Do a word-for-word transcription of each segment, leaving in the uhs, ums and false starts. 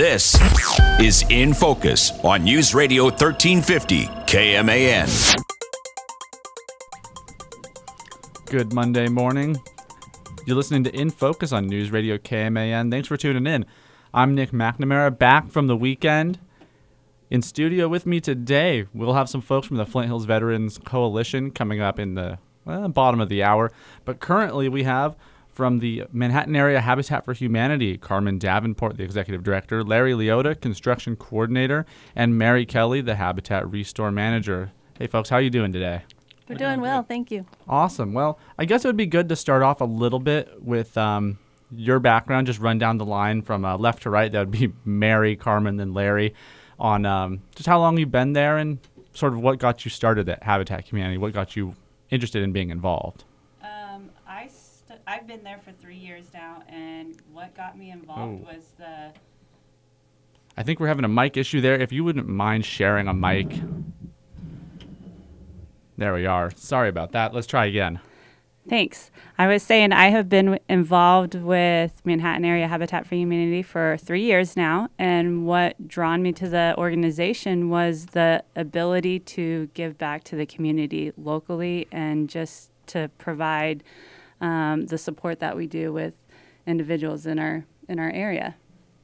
This is In Focus on News Radio thirteen fifty K M A N. Good Monday morning. You're listening to In Focus on News Radio K M A N. Thanks for tuning in. I'm Nick McNamara, back from the weekend. In studio with me today, we'll have some folks from the Flint Hills Veterans Coalition coming up in the well, bottom of the hour. But currently we have from the Manhattan Area Habitat for Humanity, Carmen Davenport, the Executive Director, Larry Leota, Construction Coordinator, and Mary Kelly, the Habitat Restore Manager. Hey folks, how are you doing today? We're doing well, thank you. Awesome. Well, I guess it would be good to start off a little bit with um, your background, just run down the line from uh, left to right. That would be Mary, Carmen, then Larry, on um, just how long you've been there and sort of what got you started at Habitat Humanity, what got you interested in being involved. Um, I st- I've been there for three years now, and what got me involved Oh. was the... I think we're having a mic issue there. If you wouldn't mind sharing a mic. There we are. Sorry about that. Let's try again. Thanks. I was saying I have been w- involved with Manhattan Area Habitat for Humanity for three years now, and what drawn me to the organization was the ability to give back to the community locally and just to provide um, the support that we do with individuals in our in our area.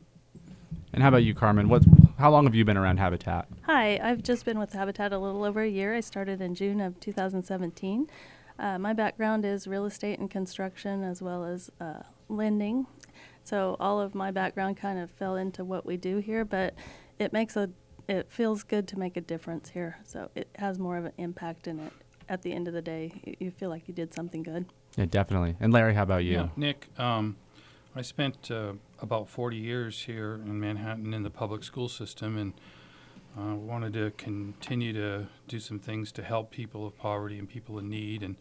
And how about you, Carmen? What? How long have you been around Habitat? Hi, I've just been with Habitat a little over a year. I started in June of two thousand seventeen. Uh, my background is real estate and construction as well as uh, lending. So all of my background kind of fell into what we do here, but it makes a, it feels good to make a difference here. So it has more of an impact in it. At the end of the day, you, you feel like you did something good. Yeah, definitely. And Larry, how about you? Yeah, Nick, um, I spent uh, about forty years here in Manhattan in the public school system, and uh, wanted to continue to do some things to help people of poverty and people in need. And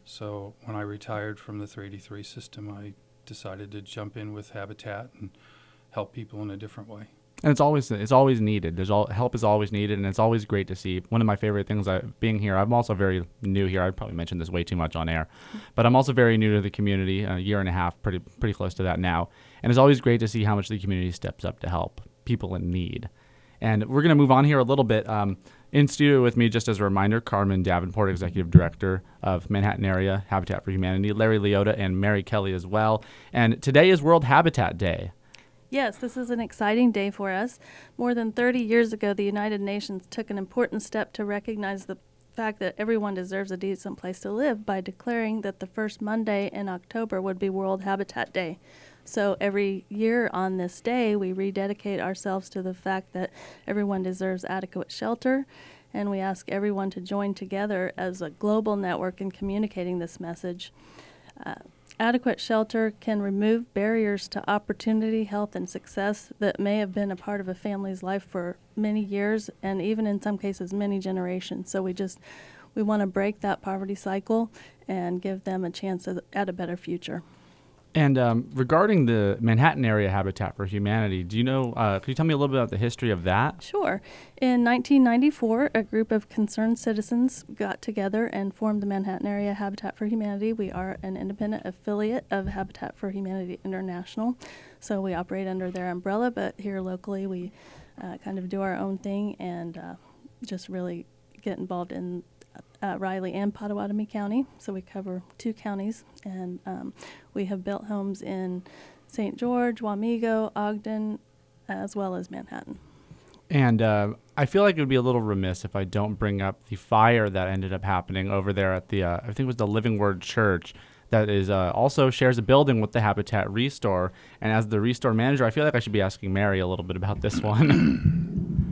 so when I retired from the three eighty-three system, I decided to jump in with Habitat and help people in a different way. And it's always it's always needed. There's all help is always needed, and it's always great to see. One of my favorite things, I, being here, I'm also very new here. I probably mentioned this way too much on air, but I'm also very new to the community. A year and a half, pretty pretty close to that now. And it's always great to see how much the community steps up to help people in need. And we're going to move on here a little bit. Um, in studio with me, just as a reminder, Carmen Davenport, Executive Director of Manhattan Area Habitat for Humanity, Larry Leota, and Mary Kelly as well. And today is World Habitat Day. Yes, this is an exciting day for us. More than thirty years ago, the United Nations took an important step to recognize the fact that everyone deserves a decent place to live by declaring that the first Monday in October would be World Habitat Day. So every year on this day, we rededicate ourselves to the fact that everyone deserves adequate shelter, and we ask everyone to join together as a global network in communicating this message. Uh, Adequate shelter can remove barriers to opportunity, health, and success that may have been a part of a family's life for many years and even in some cases many generations. So we just, we want to break that poverty cycle and give them a chance at, at a better future. And um, regarding the Manhattan Area Habitat for Humanity, do you know, uh, can you tell me a little bit about the history of that? Sure. In nineteen ninety-four, a group of concerned citizens got together and formed the Manhattan Area Habitat for Humanity. We are an independent affiliate of Habitat for Humanity International, so we operate under their umbrella, but here locally we uh, kind of do our own thing and uh, just really get involved in Uh, Riley and Pottawatomie County, so we cover two counties, and um, we have built homes in Saint George, Wamego, Ogden, as well as Manhattan. And uh, I feel like it would be a little remiss if I don't bring up the fire that ended up happening over there at the, uh, I think it was the Living Word Church, that is uh, also shares a building with the Habitat Restore. And as the Restore Manager, I feel like I should be asking Mary a little bit about this one.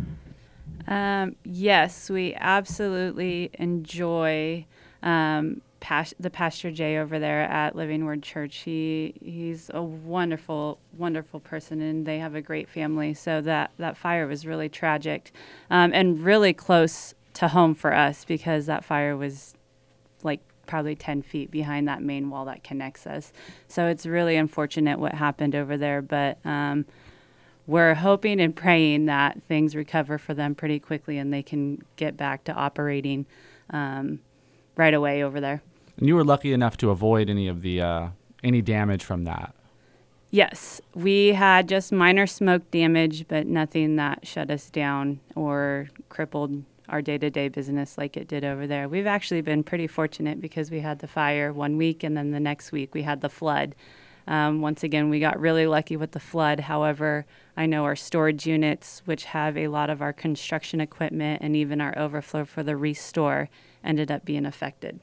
Um, yes, we absolutely enjoy um, pas- the Pastor Jay over there at Living Word Church. He he's a wonderful, wonderful person, and they have a great family. So that, that fire was really tragic um, and really close to home for us because that fire was like probably ten feet behind that main wall that connects us. So it's really unfortunate what happened over there, but um, we're hoping and praying that things recover for them pretty quickly and they can get back to operating um, right away over there. And you were lucky enough to avoid any of the uh, any damage from that. Yes, we had just minor smoke damage, but nothing that shut us down or crippled our day-to-day business like it did over there. We've actually been pretty fortunate because we had the fire one week, and then the next week we had the flood. Um, once again, we got really lucky with the flood. However, I know our storage units, which have a lot of our construction equipment and even our overflow for the restore, ended up being affected.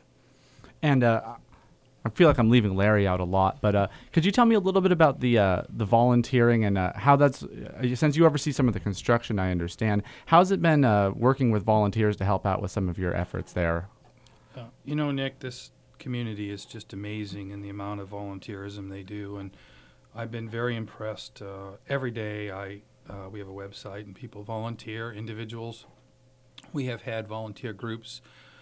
And uh, I feel like I'm leaving Larry out a lot, but uh, could you tell me a little bit about the uh, the volunteering and uh, how that's, uh, since you oversee some of the construction, I understand, how's it been uh, working with volunteers to help out with some of your efforts there? Uh, you know, Nick, this community is just amazing in the amount of volunteerism they do, and I've been very impressed. Uh, every day I uh, we have a website and people volunteer, individuals. We have had volunteer groups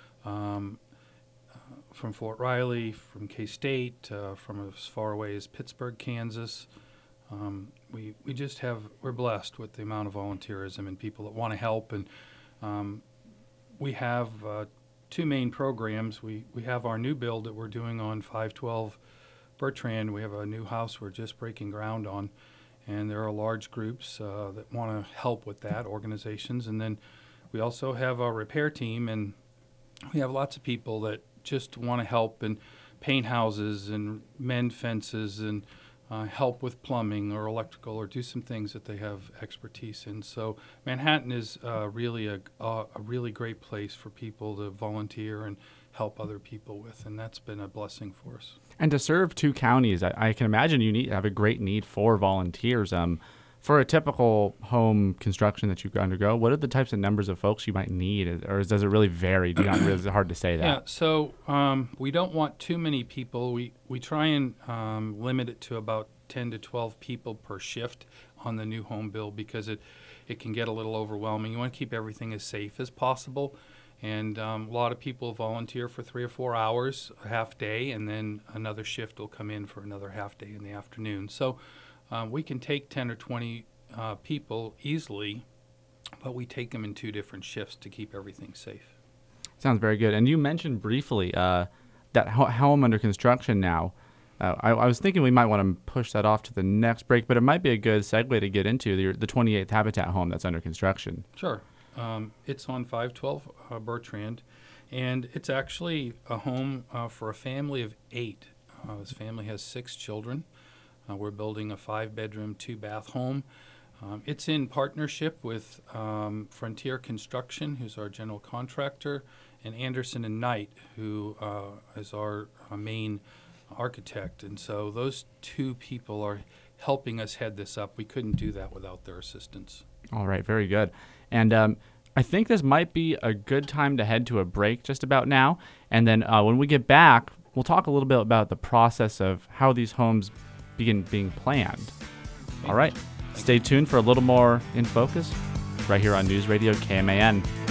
um, uh, from Fort Riley, from K-State, uh, from as far away as Pittsburgh, Kansas. Um, we we just have, we're blessed with the amount of volunteerism and people that want to help, and um, we have uh, two main programs. We we have our new build that we're doing on five twelve Bertrand. We have a new house we're just breaking ground on, and there are large groups uh, that want to help with that, organizations. And then we also have our repair team, and we have lots of people that just want to help and paint houses and mend fences and uh, help with plumbing or electrical or do some things that they have expertise in. So Manhattan is uh, really a, a, a really great place for people to volunteer and help other people with, and that's been a blessing for us. And to serve two counties, I, I can imagine you need have a great need for volunteers. Um, for a typical home construction that you undergo, what are the types of numbers of folks you might need, or does it really vary? Do you not, is it hard to say that? Yeah, so um, we don't want too many people. We we try and um, limit it to about ten to twelve people per shift on the new home build because it, it can get a little overwhelming. You want to keep everything as safe as possible. And um, a lot of people volunteer for three or four hours, a half day, and then another shift will come in for another half day in the afternoon. So um, we can take ten or twenty uh, people easily, but we take them in two different shifts to keep everything safe. Sounds very good. And you mentioned briefly uh, that ho- home under construction now. Uh, I, I was thinking we might want to push that off to the next break, but it might be a good segue to get into the, the twenty-eighth Habitat home that's under construction. Sure. Um, it's on five twelve uh, Bertrand, and it's actually a home uh, for a family of eight. Uh, this family has six children. Uh, we're building a five-bedroom, two-bath home. Um, it's in partnership with um, Frontier Construction, who's our general contractor, and Anderson and Knight, who uh, is our, our main architect. And so those two people are helping us head this up. We couldn't do that without their assistance. All right, very good. And um, I think this might be a good time to head to a break just about now. And then uh, when we get back, we'll talk a little bit about the process of how these homes begin being planned. All right, stay tuned for a little more In Focus right here on News Radio K M A N.